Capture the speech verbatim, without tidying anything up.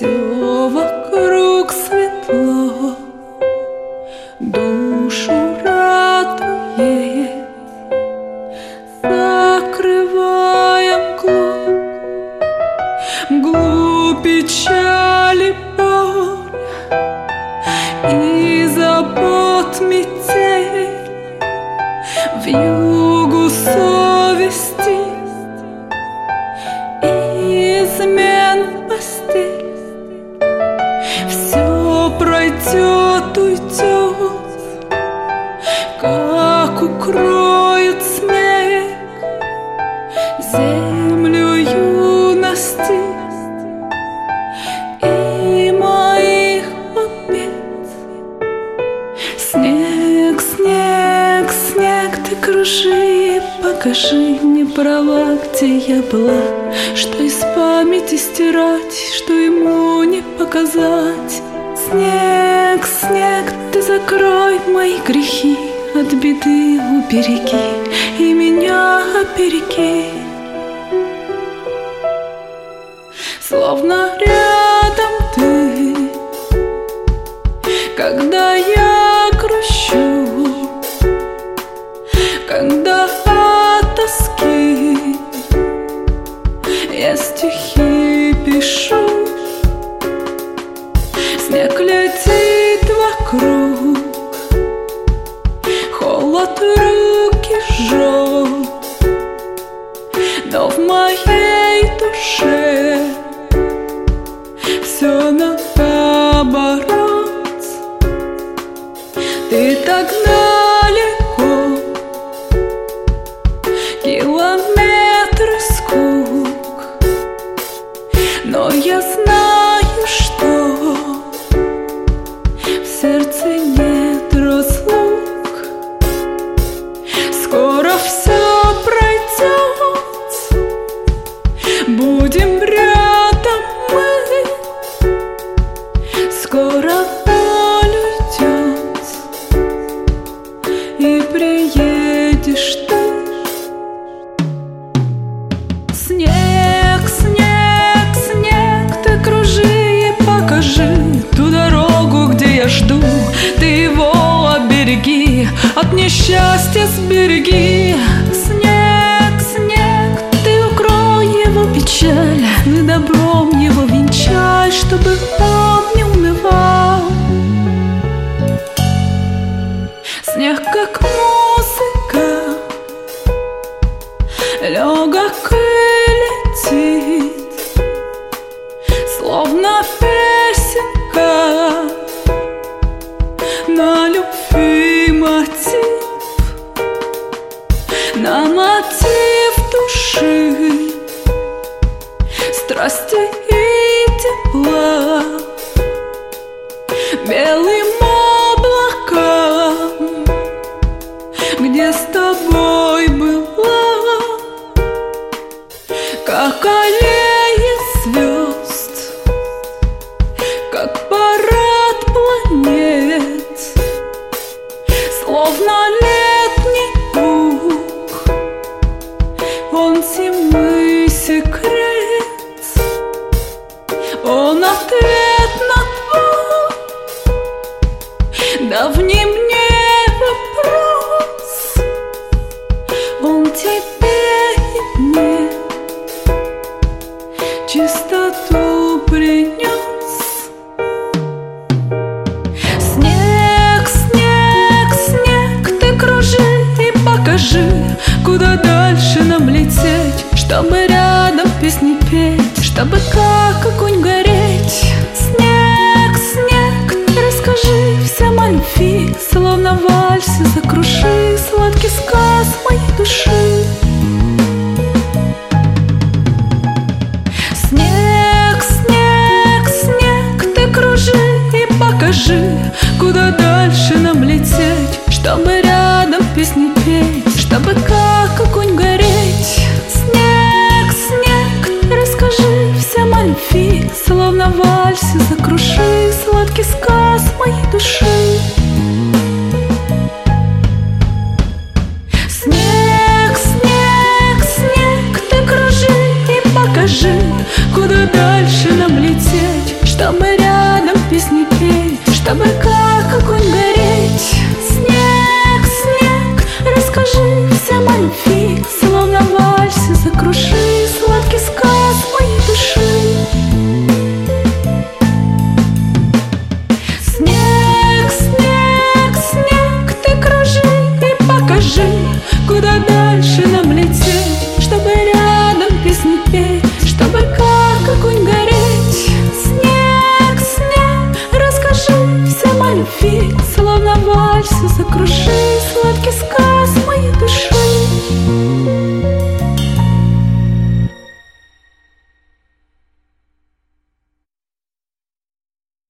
Все вокруг светло, душу радует, закрывая мглу, мглу печали, боль и забот метель, вьюгу совести и измен постель. Все пройдет, уйдет, как укроет снег землю юности и моих побед. Снег, снег, снег, ты кружи и покажи мне права, где я была, что из памяти стирать, что ему не показать. Снег, снег, ты закрой мои грехи, от беды убереги и меня обереги. Словно рядом ты, когда я грущу, когда от тоски я стихи пишу. Снег летит вокруг, холод руки жжет, но в моей душе все наоборот. Ты так далеко, километры скук, но я знаю, что в сердце нет разлук. Скоро все пройдет, будем рядом мы. Скоро боль уйдет, и приедешь ты. Снег, снег, снег, ты кружи и покажи ту дорогу, где я жду. Ты его обереги, от несчастья сбереги. Снег, снег, ты укрой его печаль, и добром его венчай, чтобы он не унывал. Снег как музыка, легок и летит, словно песенка на любви мотив, на мотив души, страсти и тепла, белым облакам, где с тобой была, как аллея звезд, как парад планет, словно летний пух, он зимы секрет, он ответ на твой давний мне вопрос, он тебе и мне чистоту принес. Снег, снег, снег, ты кружи и покажи, куда дальше нам лететь, чтобы рядом песни петь, чтобы как огонь гореть. Снег, снег, ты расскажи всем о любви, словно в вальсе закружи сладкий сказ моей души. Снег, снег, снег, ты кружи и покажи, куда дальше нам лететь, чтобы рядом песни петь, чтобы как огонь гореть. Снег, снег, расскажи всем о любви, словно в вальсе закружи сладкий сказ моей души. Снег, снег, снег, ты кружи и покажи, куда дальше нам лететь, вальсе закружись.